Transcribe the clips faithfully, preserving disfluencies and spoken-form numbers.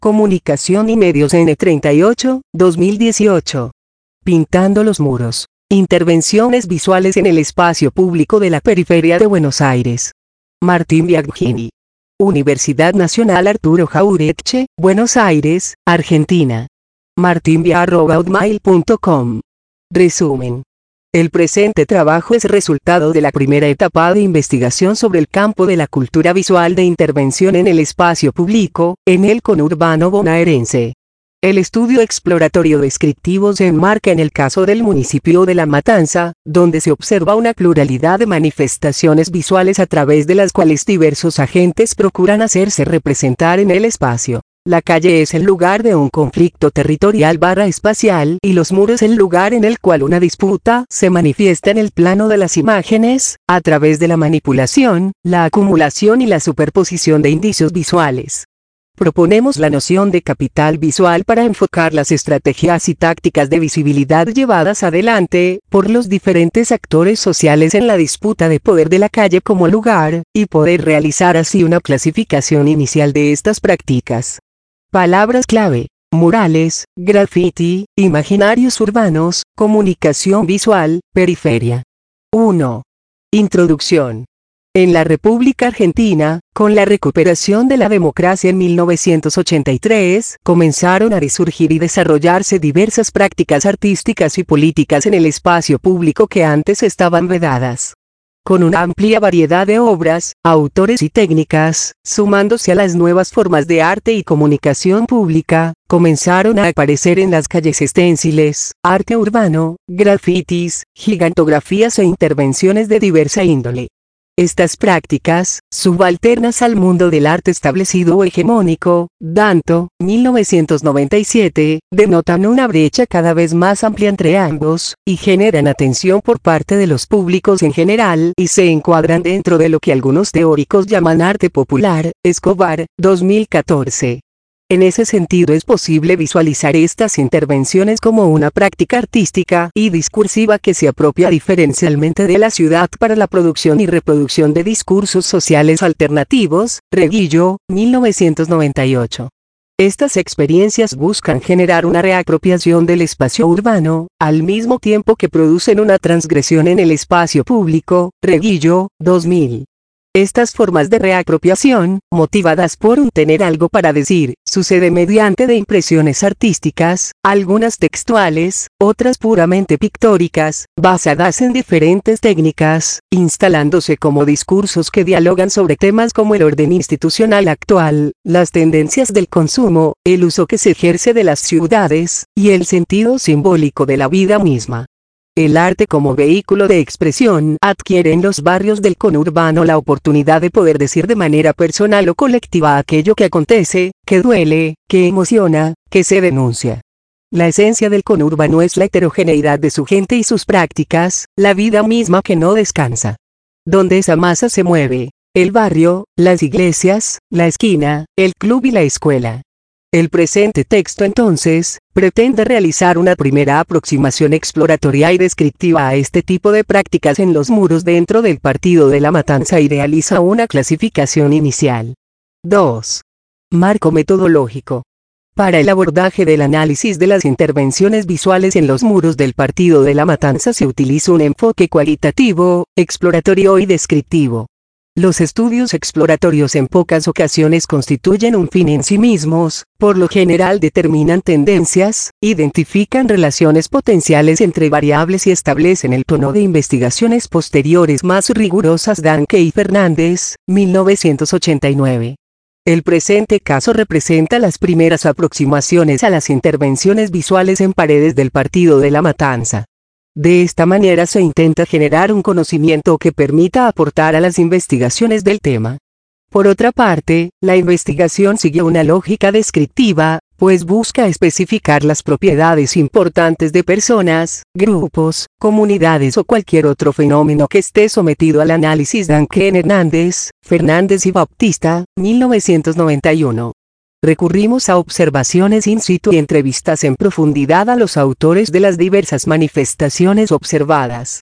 Comunicación y Medios N treinta y ocho, dos mil dieciocho. Pintando los muros. Intervenciones visuales en el espacio público de la periferia de Buenos Aires. Martín Biagini. Universidad Nacional Arturo Jauretche, Buenos Aires, Argentina. martinbia arroba hotmail punto com. Resumen. El presente trabajo es resultado de la primera etapa de investigación sobre el campo de la cultura visual de intervención en el espacio público, en el conurbano bonaerense. El estudio exploratorio descriptivo se enmarca en el caso del municipio de La Matanza, donde se observa una pluralidad de manifestaciones visuales a través de las cuales diversos agentes procuran hacerse representar en el espacio. La calle es el lugar de un conflicto territorial barra espacial y los muros el lugar en el cual una disputa se manifiesta en el plano de las imágenes, a través de la manipulación, la acumulación y la superposición de indicios visuales. Proponemos la noción de capital visual para enfocar las estrategias y tácticas de visibilidad llevadas adelante por los diferentes actores sociales en la disputa de poder de la calle como lugar, y poder realizar así una clasificación inicial de estas prácticas. Palabras clave: murales, graffiti, imaginarios urbanos, comunicación visual, periferia. uno. Introducción. En la República Argentina, con la recuperación de la democracia en mil novecientos ochenta y tres, comenzaron a resurgir y desarrollarse diversas prácticas artísticas y políticas en el espacio público que antes estaban vedadas. Con una amplia variedad de obras, autores y técnicas, sumándose a las nuevas formas de arte y comunicación pública, comenzaron a aparecer en las calles esténciles, arte urbano, grafitis, gigantografías e intervenciones de diversa índole. Estas prácticas, subalternas al mundo del arte establecido o hegemónico, Danto, mil novecientos noventa y siete, denotan una brecha cada vez más amplia entre ambos, y generan atención por parte de los públicos en general y se encuadran dentro de lo que algunos teóricos llaman arte popular, Escobar, dos mil catorce. En ese sentido es posible visualizar estas intervenciones como una práctica artística y discursiva que se apropia diferencialmente de la ciudad para la producción y reproducción de discursos sociales alternativos, Reguillo, mil novecientos noventa y ocho. Estas experiencias buscan generar una reapropiación del espacio urbano, al mismo tiempo que producen una transgresión en el espacio público, Reguillo, dos mil. Estas formas de reapropiación, motivadas por un tener algo para decir, sucede mediante de impresiones artísticas, algunas textuales, otras puramente pictóricas, basadas en diferentes técnicas, instalándose como discursos que dialogan sobre temas como el orden institucional actual, las tendencias del consumo, el uso que se ejerce de las ciudades, y el sentido simbólico de la vida misma. El arte como vehículo de expresión adquiere en los barrios del conurbano la oportunidad de poder decir de manera personal o colectiva aquello que acontece, que duele, que emociona, que se denuncia. La esencia del conurbano es la heterogeneidad de su gente y sus prácticas, la vida misma que no descansa. Donde esa masa se mueve, el barrio, las iglesias, la esquina, el club y la escuela. El presente texto entonces, pretende realizar una primera aproximación exploratoria y descriptiva a este tipo de prácticas en los muros dentro del partido de La Matanza y realiza una clasificación inicial. dos. Marco metodológico. Para el abordaje del análisis de las intervenciones visuales en los muros del partido de La Matanza se utiliza un enfoque cualitativo, exploratorio y descriptivo. Los estudios exploratorios en pocas ocasiones constituyen un fin en sí mismos, por lo general determinan tendencias, identifican relaciones potenciales entre variables y establecen el tono de investigaciones posteriores más rigurosas. Danke y Fernández, mil novecientos ochenta y nueve. El presente caso representa las primeras aproximaciones a las intervenciones visuales en paredes del partido de La Matanza. De esta manera se intenta generar un conocimiento que permita aportar a las investigaciones del tema. Por otra parte, la investigación sigue una lógica descriptiva, pues busca especificar las propiedades importantes de personas, grupos, comunidades o cualquier otro fenómeno que esté sometido al análisis. Danke, Hernández, Fernández y Bautista, mil novecientos noventa y uno. Recurrimos a observaciones in situ y entrevistas en profundidad a los autores de las diversas manifestaciones observadas.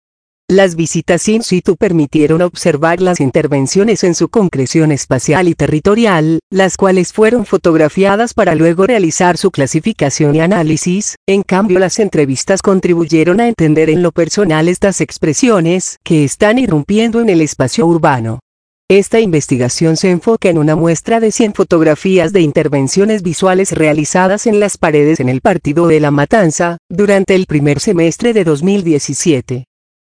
Las visitas in situ permitieron observar las intervenciones en su concreción espacial y territorial, las cuales fueron fotografiadas para luego realizar su clasificación y análisis. En cambio, las entrevistas contribuyeron a entender en lo personal estas expresiones que están irrumpiendo en el espacio urbano. Esta investigación se enfoca en una muestra de cien fotografías de intervenciones visuales realizadas en las paredes en el partido de La Matanza, durante el primer semestre de dos mil diecisiete.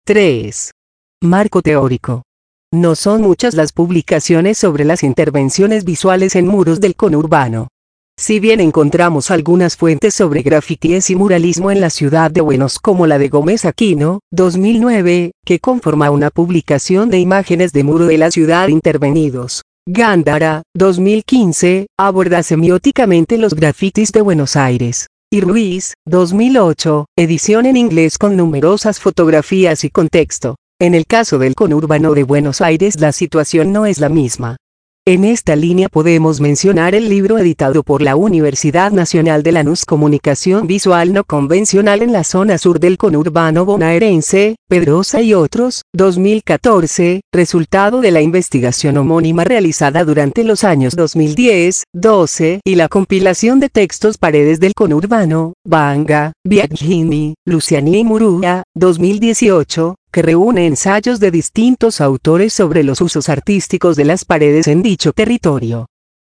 tres. Marco teórico. No son muchas las publicaciones sobre las intervenciones visuales en muros del conurbano. Si bien encontramos algunas fuentes sobre grafitis y muralismo en la ciudad de Buenos, como la de Gómez Aquino, dos mil nueve, que conforma una publicación de imágenes de muro de la ciudad intervenidos. Gándara, dos mil quince, aborda semióticamente los grafitis de Buenos Aires. Y Ruiz, dos mil ocho, edición en inglés con numerosas fotografías y contexto. En el caso del conurbano de Buenos Aires la situación no es la misma. En esta línea podemos mencionar el libro editado por la Universidad Nacional de Lanús, Comunicación Visual No Convencional en la zona sur del conurbano bonaerense, Pedrosa y otros, dos mil catorce, resultado de la investigación homónima realizada durante los años dos mil diez, doce, y la compilación de textos Paredes del conurbano, Banga, Biagini, Luciani y Murúa, dos mil dieciocho, que reúne ensayos de distintos autores sobre los usos artísticos de las paredes en dicho territorio.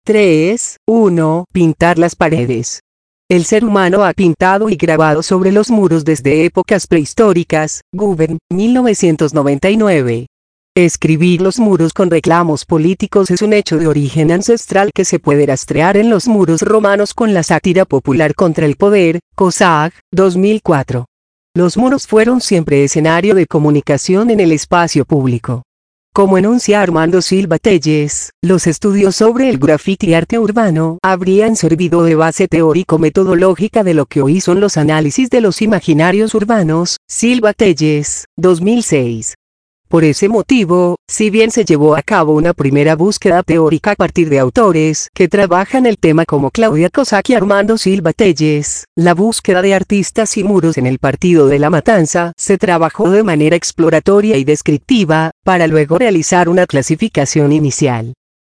tres. uno. Pintar las paredes. El ser humano ha pintado y grabado sobre los muros desde épocas prehistóricas. Gubern, mil novecientos noventa y nueve. Escribir los muros con reclamos políticos es un hecho de origen ancestral que se puede rastrear en los muros romanos con la sátira popular contra el poder. Cossack, dos mil cuatro. Los muros fueron siempre escenario de comunicación en el espacio público. Como enuncia Armando Silva Telles, los estudios sobre el grafiti y arte urbano habrían servido de base teórico-metodológica de lo que hoy son los análisis de los imaginarios urbanos. Silva Telles, dos mil seis. Por ese motivo, si bien se llevó a cabo una primera búsqueda teórica a partir de autores que trabajan el tema como Claudia Cossack y Armando Silva Telles, la búsqueda de artistas y muros en el partido de La Matanza se trabajó de manera exploratoria y descriptiva, para luego realizar una clasificación inicial.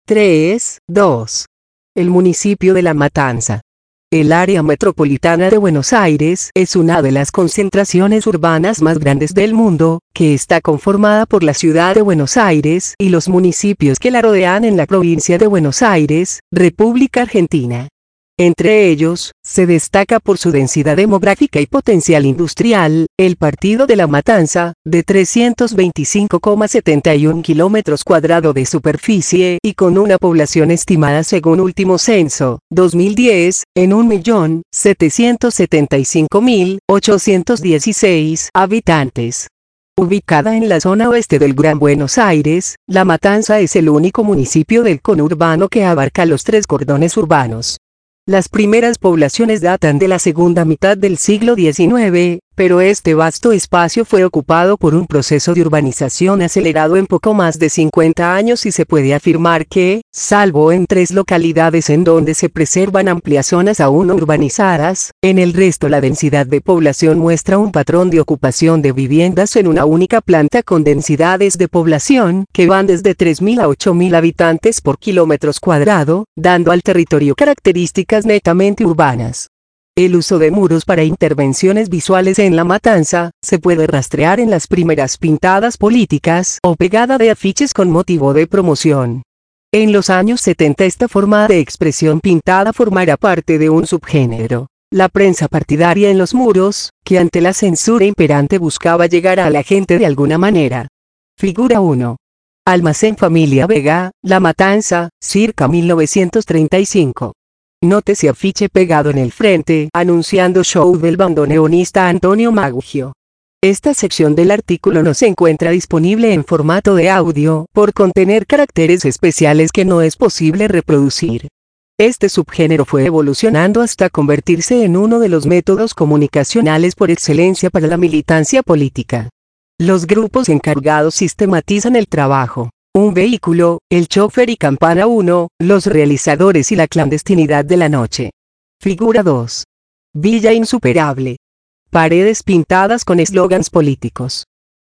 tres. dos. El municipio de La Matanza. El área metropolitana de Buenos Aires es una de las concentraciones urbanas más grandes del mundo, que está conformada por la ciudad de Buenos Aires y los municipios que la rodean en la provincia de Buenos Aires, República Argentina. Entre ellos, se destaca por su densidad demográfica y potencial industrial, el partido de La Matanza, de trescientos veinticinco coma setenta y uno kilómetros cuadrados de superficie y con una población estimada según último censo, dos mil diez, en un millón setecientos setenta y cinco mil ochocientos dieciséis habitantes. Ubicada en la zona oeste del Gran Buenos Aires, La Matanza es el único municipio del conurbano que abarca los tres cordones urbanos. Las primeras poblaciones datan de la segunda mitad del siglo diecinueve, pero este vasto espacio fue ocupado por un proceso de urbanización acelerado en poco más de cincuenta años y se puede afirmar que, salvo en tres localidades en donde se preservan amplias zonas aún no urbanizadas, en el resto la densidad de población muestra un patrón de ocupación de viviendas en una única planta con densidades de población que van desde tres mil a ocho mil habitantes por kilómetros cuadrado, dando al territorio características netamente urbanas. El uso de muros para intervenciones visuales en La Matanza se puede rastrear en las primeras pintadas políticas o pegada de afiches con motivo de promoción. En los años setenta esta forma de expresión pintada formará parte de un subgénero, la prensa partidaria en los muros, que ante la censura imperante buscaba llegar a la gente de alguna manera. Figura uno. Almacén Familia Vega, La Matanza, circa mil novecientos treinta y cinco. Nótese afiche pegado en el frente, anunciando show del bandoneonista Antonio Maggio. Esta sección del artículo no se encuentra disponible en formato de audio, por contener caracteres especiales que no es posible reproducir. Este subgénero fue evolucionando hasta convertirse en uno de los métodos comunicacionales por excelencia para la militancia política. Los grupos encargados sistematizan el trabajo. Un vehículo, el chofer y campana uno, los realizadores y la clandestinidad de la noche. Figura dos. Villa insuperable. Paredes pintadas con eslogans políticos.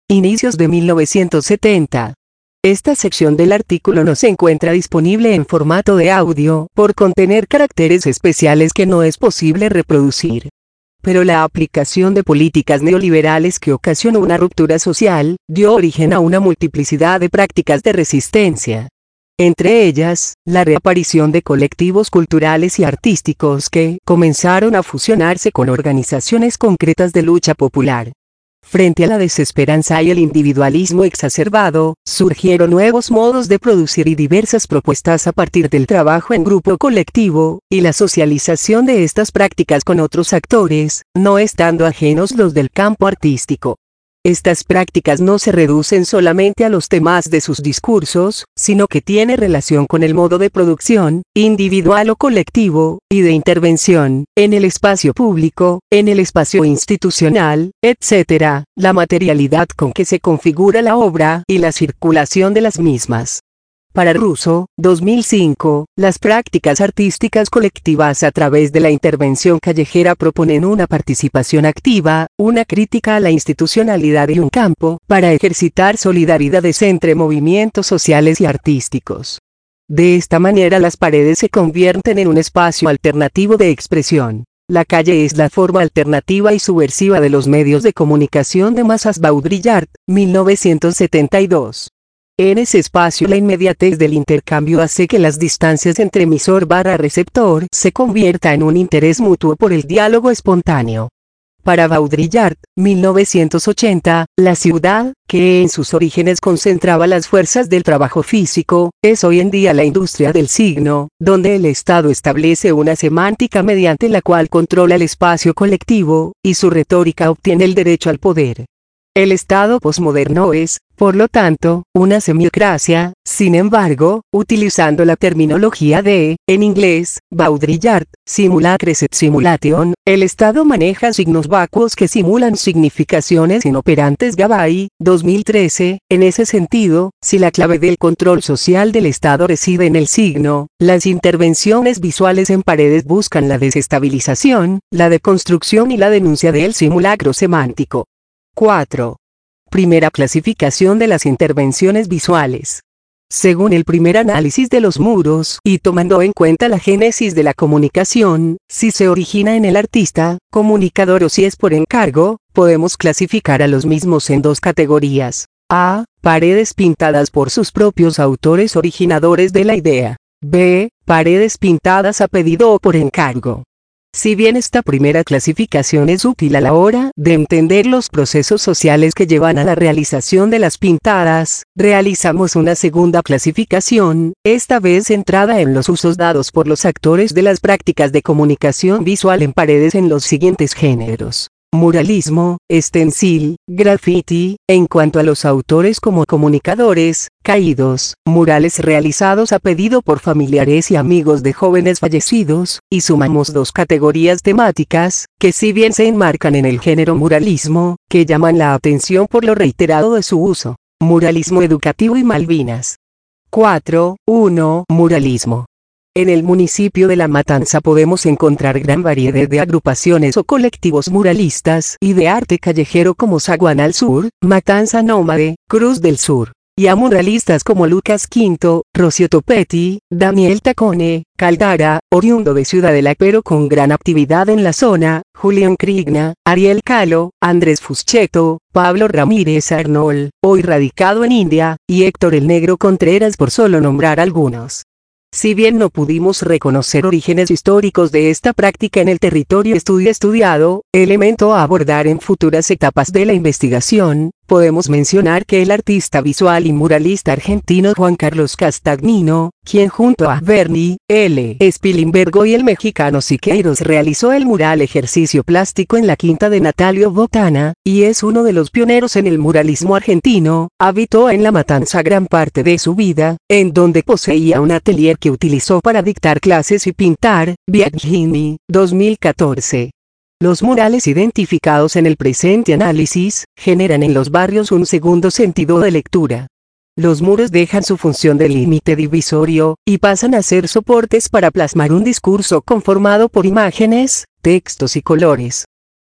Inicios de mil novecientos setenta. Esta sección del artículo no se encuentra disponible en formato de audio, por contener caracteres especiales que no es posible reproducir. Pero la aplicación de políticas neoliberales que ocasionó una ruptura social, dio origen a una multiplicidad de prácticas de resistencia. Entre ellas, la reaparición de colectivos culturales y artísticos que comenzaron a fusionarse con organizaciones concretas de lucha popular. Frente a la desesperanza y el individualismo exacerbado, surgieron nuevos modos de producir y diversas propuestas a partir del trabajo en grupo colectivo, y la socialización de estas prácticas con otros actores, no estando ajenos los del campo artístico. Estas prácticas no se reducen solamente a los temas de sus discursos, sino que tiene relación con el modo de producción, individual o colectivo, y de intervención, en el espacio público, en el espacio institucional, etcétera, la materialidad con que se configura la obra, y la circulación de las mismas. Para Russo, dos mil cinco, las prácticas artísticas colectivas a través de la intervención callejera proponen una participación activa, una crítica a la institucionalidad y un campo para ejercitar solidaridades entre movimientos sociales y artísticos. De esta manera las paredes se convierten en un espacio alternativo de expresión. La calle es la forma alternativa y subversiva de los medios de comunicación de masas. Baudrillard, mil novecientos setenta y dos. En ese espacio la inmediatez del intercambio hace que las distancias entre emisor barra receptor se convierta en un interés mutuo por el diálogo espontáneo. Para Baudrillard, mil novecientos ochenta, la ciudad, que en sus orígenes concentraba las fuerzas del trabajo físico, es hoy en día la industria del signo, donde el Estado establece una semántica mediante la cual controla el espacio colectivo, y su retórica obtiene el derecho al poder. El Estado posmoderno es, por lo tanto, una semiocracia. Sin embargo, utilizando la terminología de, en inglés, Baudrillard, simulacres et simulation, el Estado maneja signos vacuos que simulan significaciones inoperantes. Gabay, dos mil trece, en ese sentido, si la clave del control social del Estado reside en el signo, las intervenciones visuales en paredes buscan la desestabilización, la deconstrucción y la denuncia del simulacro semántico. cuatro. Primera clasificación de las intervenciones visuales. Según el primer análisis de los muros, y tomando en cuenta la génesis de la comunicación, si se origina en el artista, comunicador o si es por encargo, podemos clasificar a los mismos en dos categorías. A. Paredes pintadas por sus propios autores originadores de la idea. B. Paredes pintadas a pedido o por encargo. Si bien esta primera clasificación es útil a la hora de entender los procesos sociales que llevan a la realización de las pintadas, realizamos una segunda clasificación, esta vez centrada en los usos dados por los actores de las prácticas de comunicación visual en paredes en los siguientes géneros: muralismo, stencil, graffiti. En cuanto a los autores como comunicadores, caídos, murales realizados a pedido por familiares y amigos de jóvenes fallecidos, y sumamos dos categorías temáticas, que si bien se enmarcan en el género muralismo, que llaman la atención por lo reiterado de su uso: muralismo educativo y Malvinas. cuatro. uno. Muralismo. En el municipio de La Matanza podemos encontrar gran variedad de agrupaciones o colectivos muralistas y de arte callejero como Zaguán al Sur, Matanza Nómade, Cruz del Sur, y a muralistas como Lucas Quinto, Rocio Topetti, Daniel Tacone, Caldara, oriundo de Ciudadela pero con gran actividad en la zona, Julián Crigna, Ariel Calo, Andrés Fuscheto, Pablo Ramírez Arnold, hoy radicado en India, y Héctor el Negro Contreras, por solo nombrar algunos. Si bien no pudimos reconocer orígenes históricos de esta práctica en el territorio estudio estudiado, elemento a abordar en futuras etapas de la investigación, podemos mencionar que el artista visual y muralista argentino Juan Carlos Castagnino, quien junto a Bernie L. Spilimbergo y el mexicano Siqueiros realizó el mural Ejercicio Plástico en la quinta de Natalio Botana, y es uno de los pioneros en el muralismo argentino, habitó en La Matanza gran parte de su vida, en donde poseía un atelier que utilizó para dictar clases y pintar. Biagini, dos mil catorce. Los murales identificados en el presente análisis, generan en los barrios un segundo sentido de lectura. Los muros dejan su función de límite divisorio, y pasan a ser soportes para plasmar un discurso conformado por imágenes, textos y colores.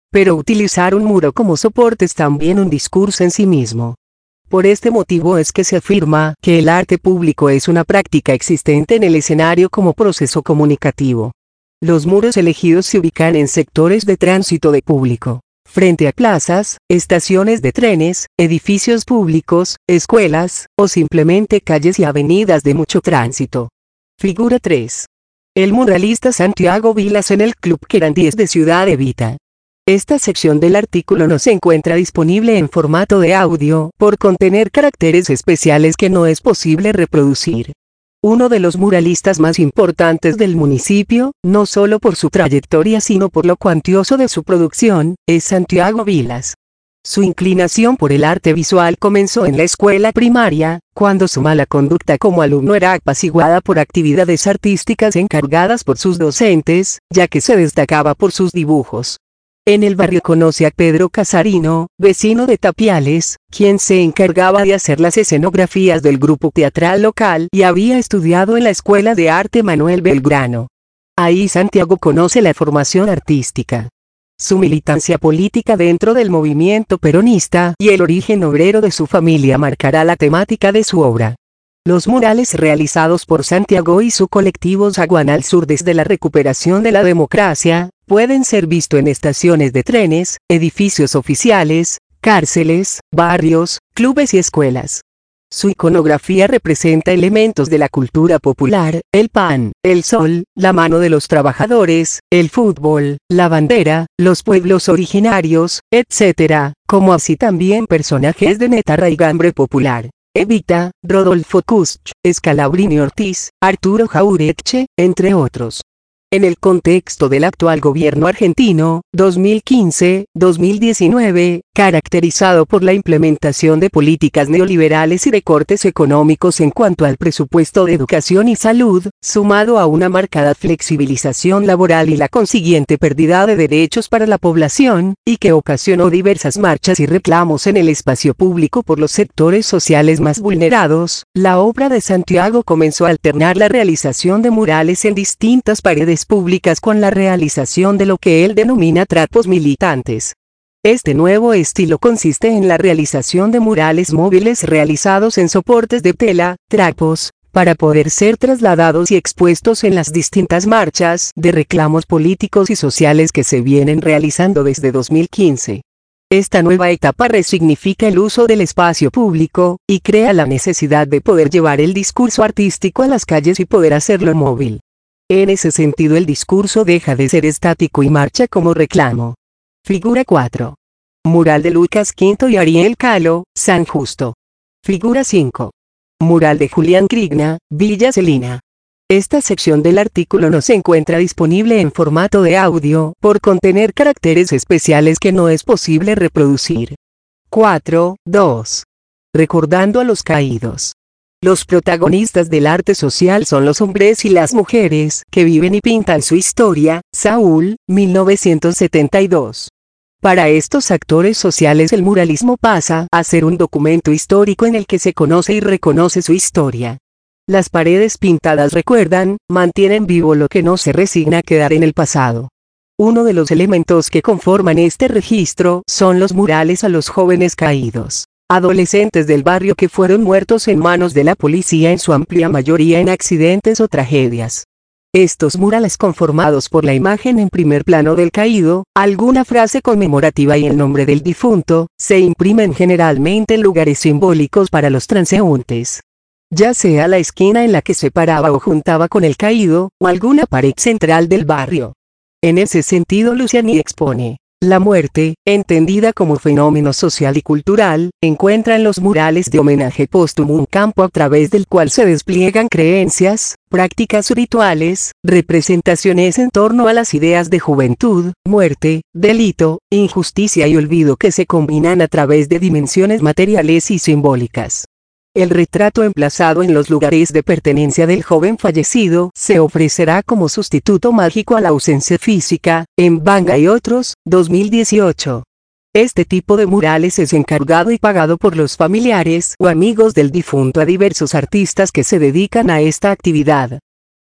Pero utilizar un muro como soporte es también un discurso en sí mismo. Por este motivo es que se afirma que el arte público es una práctica existente en el escenario como proceso comunicativo. Los muros elegidos se ubican en sectores de tránsito de público, frente a plazas, estaciones de trenes, edificios públicos, escuelas, o simplemente calles y avenidas de mucho tránsito. Figura tres. El muralista Santiago Vilas en el Club Querandíes de Ciudad Evita. Esta sección del artículo no se encuentra disponible en formato de audio, por contener caracteres especiales que no es posible reproducir. Uno de los muralistas más importantes del municipio, no solo por su trayectoria sino por lo cuantioso de su producción, es Santiago Vilas. Su inclinación por el arte visual comenzó en la escuela primaria, cuando su mala conducta como alumno era apaciguada por actividades artísticas encargadas por sus docentes, ya que se destacaba por sus dibujos. En el barrio conoce a Pedro Casarino, vecino de Tapiales, quien se encargaba de hacer las escenografías del grupo teatral local y había estudiado en la Escuela de Arte Manuel Belgrano. Ahí Santiago conoce la formación artística, su militancia política dentro del movimiento peronista y el origen obrero de su familia marcará la temática de su obra. Los murales realizados por Santiago y su colectivo Zaguán al Sur desde la recuperación de la democracia, pueden ser vistos en estaciones de trenes, edificios oficiales, cárceles, barrios, clubes y escuelas. Su iconografía representa elementos de la cultura popular, el pan, el sol, la mano de los trabajadores, el fútbol, la bandera, los pueblos originarios, etcétera, como así también personajes de neta raigambre popular. Evita, Rodolfo Kusch, Scalabrini Ortiz, Arturo Jauretche, entre otros. En el contexto del actual gobierno argentino, dos mil quince a dos mil diecinueve, caracterizado por la implementación de políticas neoliberales y recortes económicos en cuanto al presupuesto de educación y salud, sumado a una marcada flexibilización laboral y la consiguiente pérdida de derechos para la población, y que ocasionó diversas marchas y reclamos en el espacio público por los sectores sociales más vulnerados, la obra de Santiago comenzó a alternar la realización de murales en distintas paredes públicas con la realización de lo que él denomina trapos militantes. Este nuevo estilo consiste en la realización de murales móviles realizados en soportes de tela, trapos, para poder ser trasladados y expuestos en las distintas marchas de reclamos políticos y sociales que se vienen realizando desde dos mil quince. Esta nueva etapa resignifica el uso del espacio público, y crea la necesidad de poder llevar el discurso artístico a las calles y poder hacerlo móvil. En ese sentido el discurso deja de ser estático y marcha como reclamo. Figura cuatro. Mural de Lucas Quinto y Ariel Calo, San Justo. Figura cinco. Mural de Julián Crigna, Villa Celina. Esta sección del artículo no se encuentra disponible en formato de audio, por contener caracteres especiales que no es posible reproducir. cuatro, dos. Recordando a los caídos. Los protagonistas del arte social son los hombres y las mujeres que viven y pintan su historia. Saúl, mil novecientos setenta y dos. Para estos actores sociales el muralismo pasa a ser un documento histórico en el que se conoce y reconoce su historia. Las paredes pintadas recuerdan, mantienen vivo lo que no se resigna a quedar en el pasado. Uno de los elementos que conforman este registro son los murales a los jóvenes caídos, adolescentes del barrio que fueron muertos en manos de la policía en su amplia mayoría en accidentes o tragedias. Estos murales conformados por la imagen en primer plano del caído, alguna frase conmemorativa y el nombre del difunto, se imprimen generalmente en lugares simbólicos para los transeúntes. Ya sea la esquina en la que se paraba o juntaba con el caído, o alguna pared central del barrio. En ese sentido Luciani expone: la muerte, entendida como fenómeno social y cultural, encuentra en los murales de homenaje póstumo un campo a través del cual se despliegan creencias, prácticas rituales, representaciones en torno a las ideas de juventud, muerte, delito, injusticia y olvido que se combinan a través de dimensiones materiales y simbólicas. El retrato emplazado en los lugares de pertenencia del joven fallecido se ofrecerá como sustituto mágico a la ausencia física, en Banga y otros, dos mil dieciocho. Este tipo de murales es encargado y pagado por los familiares o amigos del difunto a diversos artistas que se dedican a esta actividad.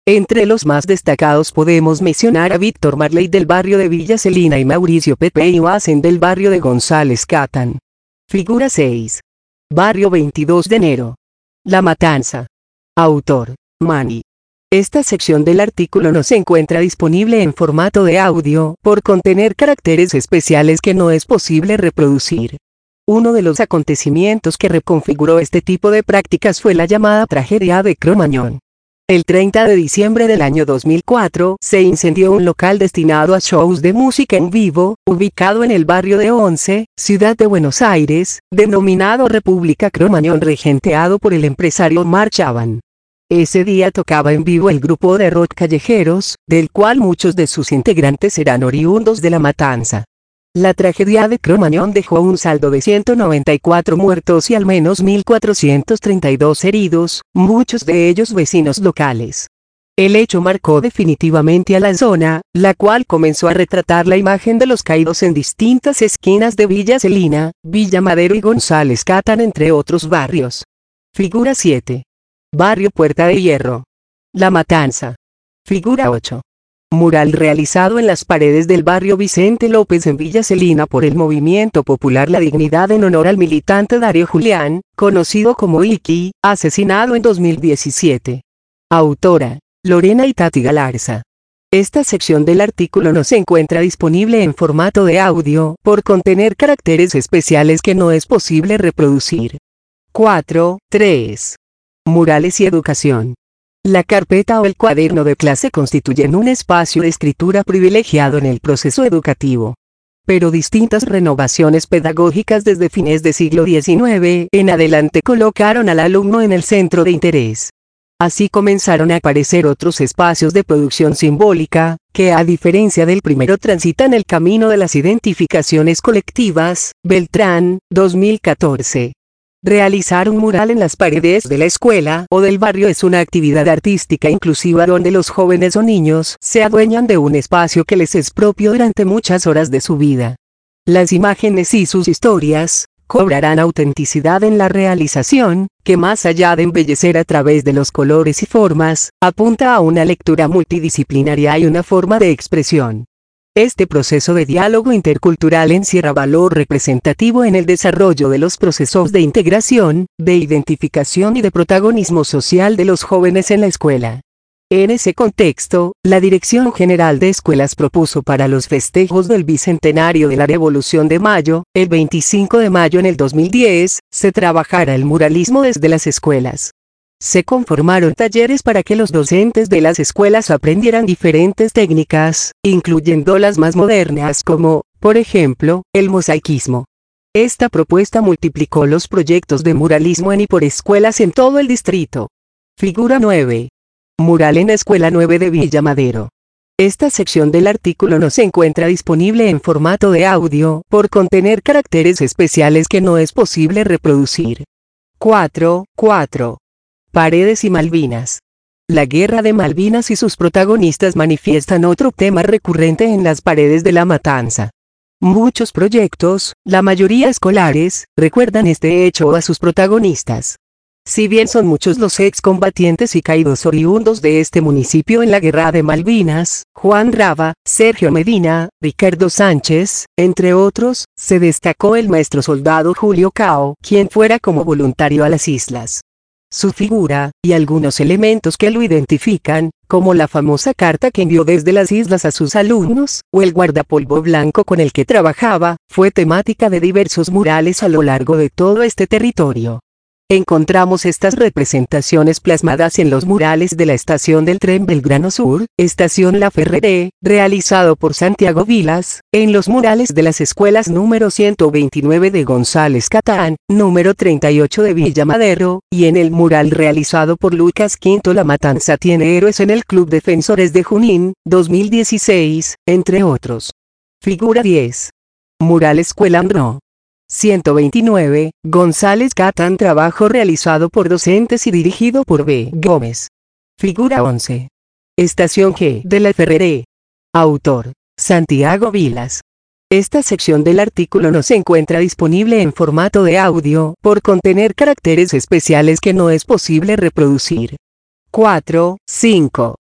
Entre los más destacados podemos mencionar a Víctor Marley del barrio de Villa Celina y Mauricio Pepe Iwazen del barrio de González Catán. Figura seis. Barrio veintidós de enero. La Matanza. Autor, Manny. Esta sección del artículo no se encuentra disponible en formato de audio, por contener caracteres especiales que no es posible reproducir. Uno de los acontecimientos que reconfiguró este tipo de prácticas fue la llamada tragedia de Cromañón. El treinta de diciembre del año dos mil cuatro, se incendió un local destinado a shows de música en vivo, ubicado en el barrio de Once, ciudad de Buenos Aires, denominado República Cromañón, regenteado por el empresario Omar Chaban. Ese día tocaba en vivo el grupo de rock Callejeros, del cual muchos de sus integrantes eran oriundos de La Matanza. La tragedia de Cromañón dejó un saldo de ciento noventa y cuatro muertos y al menos mil cuatrocientos treinta y dos heridos, muchos de ellos vecinos locales. El hecho marcó definitivamente a la zona, la cual comenzó a retratar la imagen de los caídos en distintas esquinas de Villa Celina, Villa Madero y González Catán, entre otros barrios. Figura siete. Barrio Puerta de Hierro. La Matanza. Figura ocho. Mural realizado en las paredes del barrio Vicente López en Villa Celina por el Movimiento Popular La Dignidad en honor al militante Darío Julián, conocido como Iki, asesinado en dos mil diecisiete. Autora, Lorena Itati Galarza. Esta sección del artículo no se encuentra disponible en formato de audio, por contener caracteres especiales que no es posible reproducir. cuatro. tres. Murales y educación. La carpeta o el cuaderno de clase constituyen un espacio de escritura privilegiado en el proceso educativo. Pero distintas renovaciones pedagógicas desde fines del siglo diecinueve en adelante colocaron al alumno en el centro de interés. Así comenzaron a aparecer otros espacios de producción simbólica, que a diferencia del primero transitan el camino de las identificaciones colectivas. Beltrán, dos mil catorce. Realizar un mural en las paredes de la escuela o del barrio es una actividad artística inclusiva donde los jóvenes o niños se adueñan de un espacio que les es propio durante muchas horas de su vida. Las imágenes y sus historias cobrarán autenticidad en la realización, que más allá de embellecer a través de los colores y formas, apunta a una lectura multidisciplinaria y una forma de expresión. Este proceso de diálogo intercultural encierra valor representativo en el desarrollo de los procesos de integración, de identificación y de protagonismo social de los jóvenes en la escuela. En ese contexto, la Dirección General de Escuelas propuso para los festejos del Bicentenario de la Revolución de Mayo, el veinticinco de mayo en el dos mil diez, se trabajara el muralismo desde las escuelas. Se conformaron talleres para que los docentes de las escuelas aprendieran diferentes técnicas, incluyendo las más modernas como, por ejemplo, el mosaicismo. Esta propuesta multiplicó los proyectos de muralismo en y por escuelas en todo el distrito. Figura nueve. Mural en la Escuela nueve de Villa Madero. Esta sección del artículo no se encuentra disponible en formato de audio, por contener caracteres especiales que no es posible reproducir. cuatro. cuatro. Paredes y Malvinas. La Guerra de Malvinas y sus protagonistas manifiestan otro tema recurrente en las paredes de La Matanza. Muchos proyectos, la mayoría escolares, recuerdan este hecho a sus protagonistas. Si bien son muchos los excombatientes y caídos oriundos de este municipio en la Guerra de Malvinas, Juan Rava, Sergio Medina, Ricardo Sánchez, entre otros, se destacó el maestro soldado Julio Cao, quien fuera como voluntario a las islas. Su figura, y algunos elementos que lo identifican, como la famosa carta que envió desde las islas a sus alumnos, o el guardapolvo blanco con el que trabajaba, fue temática de diversos murales a lo largo de todo este territorio. Encontramos estas representaciones plasmadas en los murales de la estación del tren Belgrano Sur, estación La Ferrere, realizado por Santiago Vilas, en los murales de las escuelas número ciento veintinueve de González Catán, número treinta y ocho de Villa Madero, y en el mural realizado por Lucas Quinto La Matanza tiene héroes en el Club Defensores de Junín, dos mil dieciséis, entre otros. Figura diez. Mural Escuela No. ciento veintinueve, González Catán, trabajo realizado por docentes y dirigido por B. Gómez. Figura once. Estación G de La Ferrere. Autor, Santiago Vilas. Esta sección del artículo no se encuentra disponible en formato de audio, por contener caracteres especiales que no es posible reproducir. cuatro. cinco.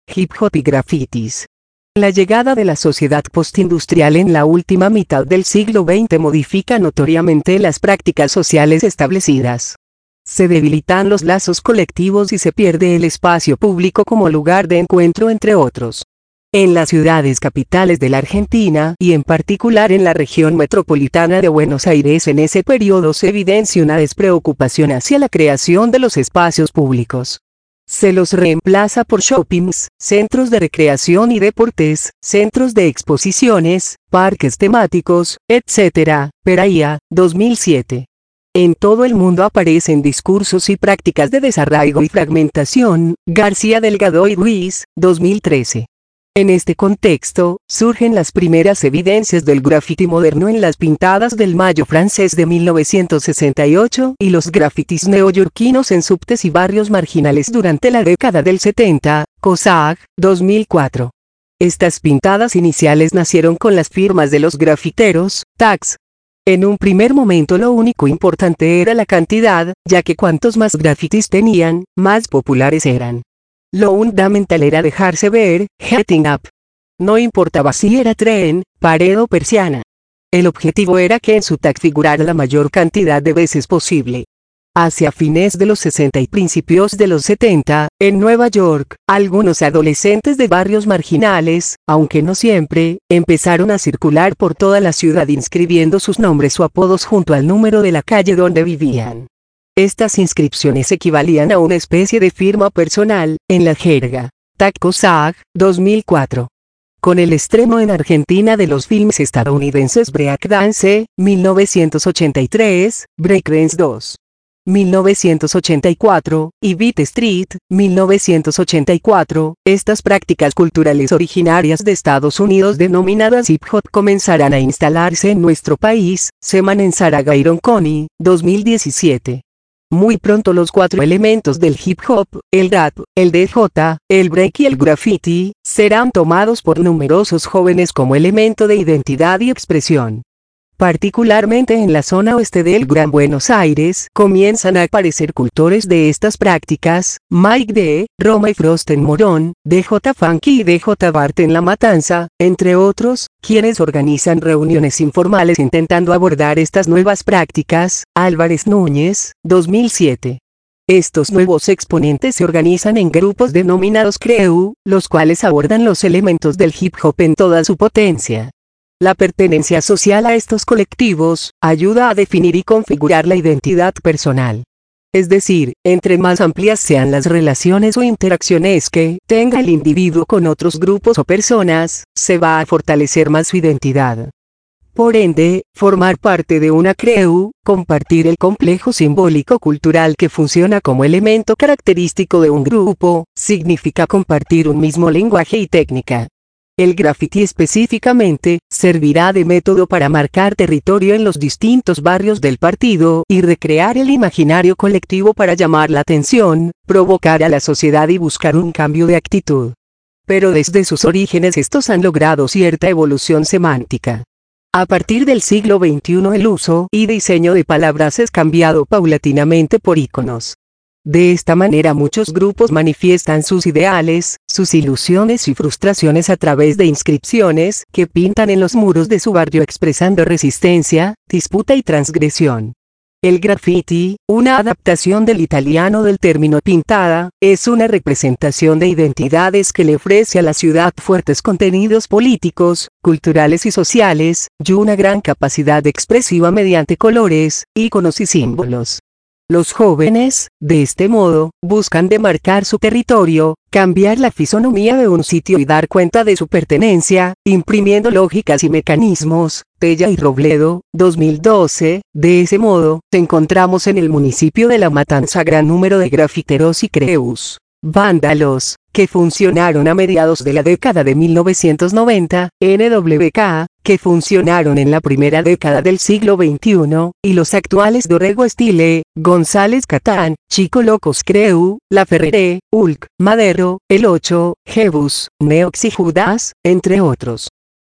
hip hop y grafitis. La llegada de la sociedad postindustrial en la última mitad del siglo veinte modifica notoriamente las prácticas sociales establecidas. Se debilitan los lazos colectivos y se pierde el espacio público como lugar de encuentro entre otros. En las ciudades capitales de la Argentina y en particular en la región metropolitana de Buenos Aires en ese periodo se evidencia una despreocupación hacia la creación de los espacios públicos. Se los reemplaza por shoppings, centros de recreación y deportes, centros de exposiciones, parques temáticos, etcétera. Peraía, dos mil siete. En todo el mundo aparecen discursos y prácticas de desarraigo y fragmentación. García Delgado y Ruiz, dos mil trece. En este contexto, surgen las primeras evidencias del graffiti moderno en las pintadas del Mayo francés de mil novecientos sesenta y ocho y los grafitis neoyorquinos en subtes y barrios marginales durante la década del setenta, COSAG, dos mil cuatro. Estas pintadas iniciales nacieron con las firmas de los grafiteros, tags. En un primer momento lo único importante era la cantidad, ya que cuantos más grafitis tenían, más populares eran. Lo fundamental era dejarse ver, getting up. No importaba si era tren, pared o persiana. El objetivo era que en su tag figurara la mayor cantidad de veces posible. Hacia fines de los sesenta y principios de los setenta, en Nueva York, algunos adolescentes de barrios marginales, aunque no siempre, empezaron a circular por toda la ciudad inscribiendo sus nombres o apodos junto al número de la calle donde vivían. Estas inscripciones equivalían a una especie de firma personal, en la jerga. Tag COSAG, dos mil cuatro. Con el estreno en Argentina de los filmes estadounidenses Breakdance, mil novecientos ochenta y tres, Breakdance dos, mil novecientos ochenta y cuatro, y Beat Street, mil novecientos ochenta y cuatro, estas prácticas culturales originarias de Estados Unidos denominadas hip hop comenzarán a instalarse en nuestro país. Seman en Zaragoza y Ronconi, dos mil diecisiete. Muy pronto los cuatro elementos del hip hop, el rap, el D J, el break y el graffiti, serán tomados por numerosos jóvenes como elemento de identidad y expresión. Particularmente en la zona oeste del Gran Buenos Aires, comienzan a aparecer cultores de estas prácticas, Mike D, Roma y Frost en Morón, D J Funky y D J Bart en La Matanza, entre otros, quienes organizan reuniones informales intentando abordar estas nuevas prácticas. Álvarez Núñez, dos mil siete. Estos nuevos exponentes se organizan en grupos denominados crew, los cuales abordan los elementos del hip hop en toda su potencia. La pertenencia social a estos colectivos ayuda a definir y configurar la identidad personal. Es decir, entre más amplias sean las relaciones o interacciones que tenga el individuo con otros grupos o personas, se va a fortalecer más su identidad. Por ende, formar parte de una crew, compartir el complejo simbólico cultural que funciona como elemento característico de un grupo, significa compartir un mismo lenguaje y técnica. El graffiti específicamente, servirá de método para marcar territorio en los distintos barrios del partido y recrear el imaginario colectivo para llamar la atención, provocar a la sociedad y buscar un cambio de actitud. Pero desde sus orígenes estos han logrado cierta evolución semántica. A partir del siglo veintiuno el uso y diseño de palabras es cambiado paulatinamente por iconos. De esta manera muchos grupos manifiestan sus ideales, sus ilusiones y frustraciones a través de inscripciones que pintan en los muros de su barrio expresando resistencia, disputa y transgresión. El graffiti, una adaptación del italiano del término pintada, es una representación de identidades que le ofrece a la ciudad fuertes contenidos políticos, culturales y sociales, y una gran capacidad expresiva mediante colores, iconos y símbolos. Los jóvenes, de este modo, buscan demarcar su territorio, cambiar la fisonomía de un sitio y dar cuenta de su pertenencia, imprimiendo lógicas y mecanismos. Tella y Robledo, dos mil doce, de ese modo, encontramos en el municipio de La Matanza gran número de grafiteros y crews, vándalos, que funcionaron a mediados de la década de mil novecientos noventa, N W K, que funcionaron en la primera década del siglo veintiuno, y los actuales Dorrego Stile, González Catán, Chico Locos Crew, La Ferrere, Hulk, Madero, El ocho, Jebus, Neox y Judas, entre otros.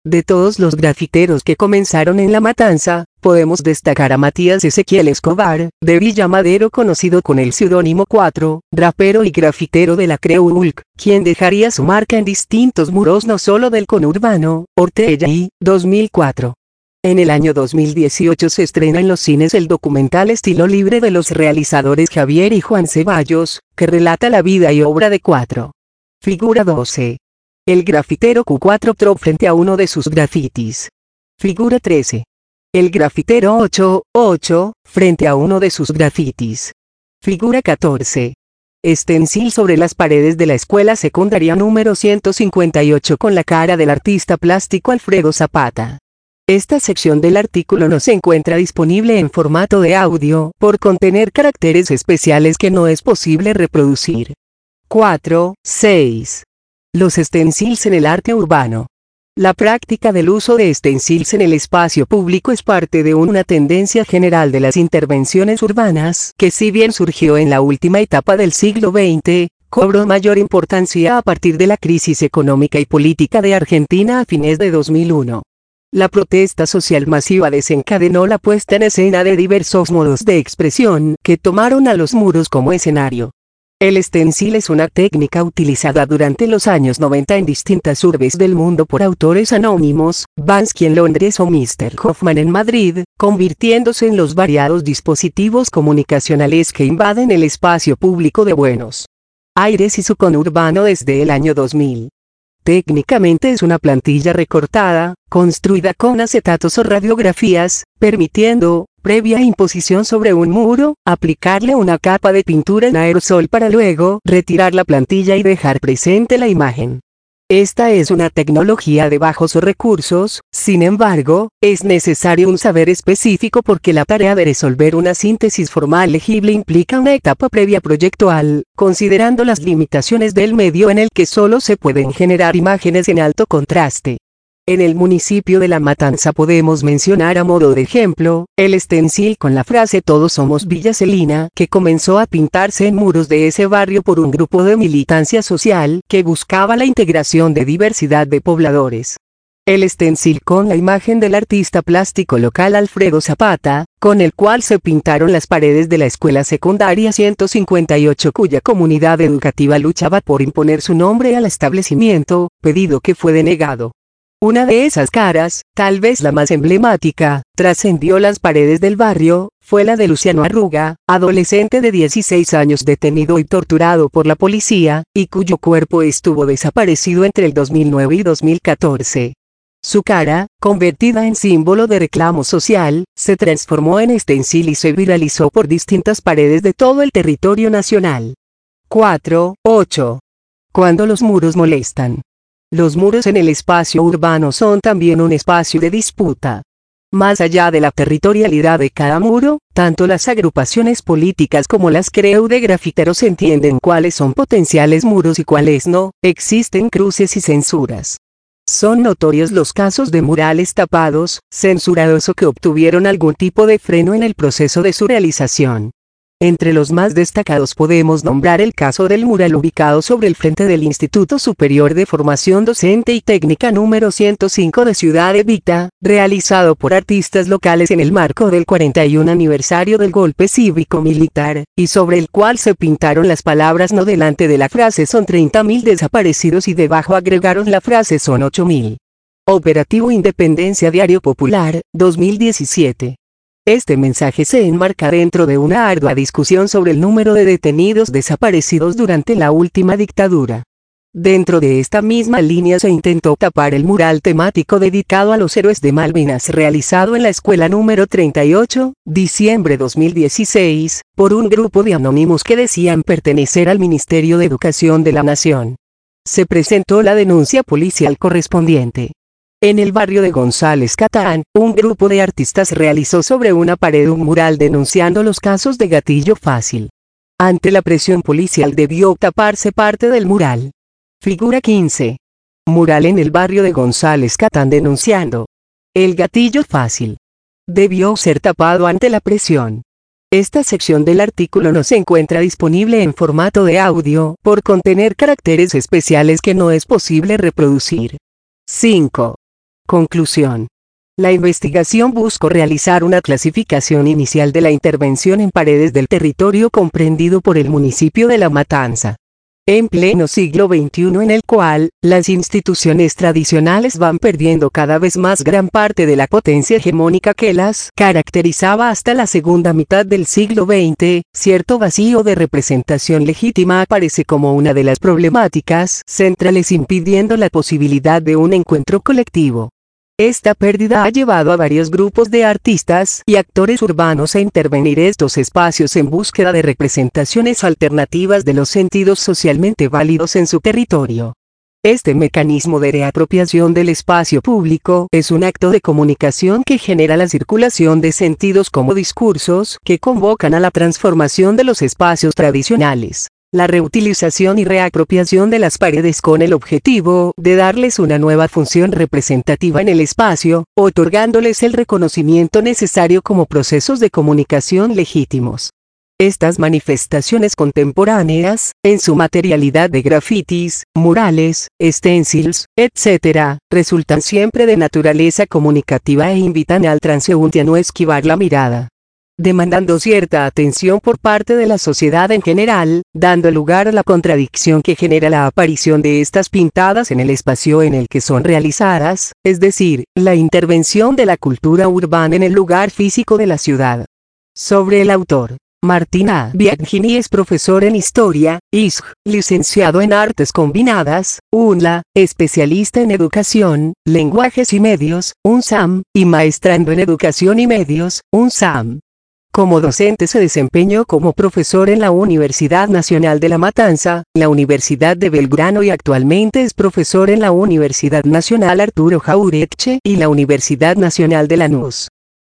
De todos los grafiteros que comenzaron en La Matanza, podemos destacar a Matías Ezequiel Escobar, de Villa Madero, conocido con el seudónimo cuatro, rapero y grafitero de la Creu Hulk, quien dejaría su marca en distintos muros no solo del conurbano, Ortella y dos mil cuatro. En el año dos mil dieciocho se estrena en los cines el documental Estilo Libre de los realizadores Javier y Juan Ceballos, que relata la vida y obra de cuatro. Figura doce. El grafitero Q cuatro Trop frente a uno de sus grafitis. Figura trece. El grafitero ocho ocho, frente a uno de sus grafitis. Figura catorce. Stencil sobre las paredes de la escuela secundaria número ciento cincuenta y ocho con la cara del artista plástico Alfredo Zapata. Esta sección del artículo no se encuentra disponible en formato de audio, por contener caracteres especiales que no es posible reproducir. cuatro seis. Los stencils en el arte urbano. La práctica del uso de stencils en el espacio público es parte de una tendencia general de las intervenciones urbanas, que si bien surgió en la última etapa del siglo veinte, cobró mayor importancia a partir de la crisis económica y política de Argentina a fines de dos mil uno. La protesta social masiva desencadenó la puesta en escena de diversos modos de expresión, que tomaron a los muros como escenario. El stencil es una técnica utilizada durante los años noventa en distintas urbes del mundo por autores anónimos, Bansky en Londres o míster Hoffman en Madrid, convirtiéndose en los variados dispositivos comunicacionales que invaden el espacio público de Buenos Aires y su conurbano desde el año dos mil. Técnicamente es una plantilla recortada, construida con acetatos o radiografías, permitiendo, previa imposición sobre un muro, aplicarle una capa de pintura en aerosol para luego retirar la plantilla y dejar presente la imagen. Esta es una tecnología de bajos recursos, sin embargo, es necesario un saber específico porque la tarea de resolver una síntesis formal legible implica una etapa previa proyectual, considerando las limitaciones del medio en el que solo se pueden generar imágenes en alto contraste. En el municipio de La Matanza podemos mencionar a modo de ejemplo, el stencil con la frase "Todos somos Villa Celina", que comenzó a pintarse en muros de ese barrio por un grupo de militancia social que buscaba la integración de diversidad de pobladores. El stencil con la imagen del artista plástico local Alfredo Zapata, con el cual se pintaron las paredes de la escuela secundaria ciento cincuenta y ocho cuya comunidad educativa luchaba por imponer su nombre al establecimiento, pedido que fue denegado. Una de esas caras, tal vez la más emblemática, trascendió las paredes del barrio, fue la de Luciano Arruga, adolescente de dieciséis años detenido y torturado por la policía, y cuyo cuerpo estuvo desaparecido entre el dos mil nueve y dos mil catorce. Su cara, convertida en símbolo de reclamo social, se transformó en stencil y se viralizó por distintas paredes de todo el territorio nacional. cuatro ocho. Cuando los muros molestan. Los muros en el espacio urbano son también un espacio de disputa. Más allá de la territorialidad de cada muro, tanto las agrupaciones políticas como las creu de grafiteros entienden cuáles son potenciales muros y cuáles no, existen cruces y censuras. Son notorios los casos de murales tapados, censurados o que obtuvieron algún tipo de freno en el proceso de su realización. Entre los más destacados podemos nombrar el caso del mural ubicado sobre el frente del Instituto Superior de Formación Docente y Técnica número ciento cinco de Ciudad Evita, realizado por artistas locales en el marco del cuarenta y un aniversario del golpe cívico-militar, y sobre el cual se pintaron las palabras "no" delante de la frase "son treinta mil desaparecidos" y debajo agregaron la frase "son ocho mil". Operativo Independencia Diario Popular, dos mil diecisiete. Este mensaje se enmarca dentro de una ardua discusión sobre el número de detenidos desaparecidos durante la última dictadura. Dentro de esta misma línea se intentó tapar el mural temático dedicado a los héroes de Malvinas realizado en la escuela número treinta y ocho, diciembre dos mil dieciséis, por un grupo de anónimos que decían pertenecer al Ministerio de Educación de la Nación. Se presentó la denuncia policial correspondiente. En el barrio de González Catán, un grupo de artistas realizó sobre una pared un mural denunciando los casos de gatillo fácil. Ante la presión policial debió taparse parte del mural. Figura quince. Mural en el barrio de González Catán denunciando el gatillo fácil. Debió ser tapado ante la presión. Esta sección del artículo no se encuentra disponible en formato de audio, por contener caracteres especiales que no es posible reproducir. cinco. Conclusión. La investigación buscó realizar una clasificación inicial de la intervención en paredes del territorio comprendido por el municipio de La Matanza. En pleno siglo veintiuno, en el cual, las instituciones tradicionales van perdiendo cada vez más gran parte de la potencia hegemónica que las caracterizaba hasta la segunda mitad del siglo veinte, cierto vacío de representación legítima aparece como una de las problemáticas centrales impidiendo la posibilidad de un encuentro colectivo. Esta pérdida ha llevado a varios grupos de artistas y actores urbanos a intervenir estos espacios en búsqueda de representaciones alternativas de los sentidos socialmente válidos en su territorio. Este mecanismo de reapropiación del espacio público es un acto de comunicación que genera la circulación de sentidos como discursos que convocan a la transformación de los espacios tradicionales. La reutilización y reapropiación de las paredes con el objetivo de darles una nueva función representativa en el espacio, otorgándoles el reconocimiento necesario como procesos de comunicación legítimos. Estas manifestaciones contemporáneas, en su materialidad de grafitis, murales, stencils, etcétera, resultan siempre de naturaleza comunicativa e invitan al transeúnte a no esquivar la mirada, demandando cierta atención por parte de la sociedad en general, dando lugar a la contradicción que genera la aparición de estas pintadas en el espacio en el que son realizadas, es decir, la intervención de la cultura urbana en el lugar físico de la ciudad. Sobre el autor. Martín A. Biagini es profesor en Historia, I S G, licenciado en Artes Combinadas, U N L A, especialista en Educación, Lenguajes y Medios, U N S A M, y maestrando en Educación y Medios, U N S A M. Como docente se desempeñó como profesor en la Universidad Nacional de La Matanza, la Universidad de Belgrano y actualmente es profesor en la Universidad Nacional Arturo Jauretche y la Universidad Nacional de Lanús.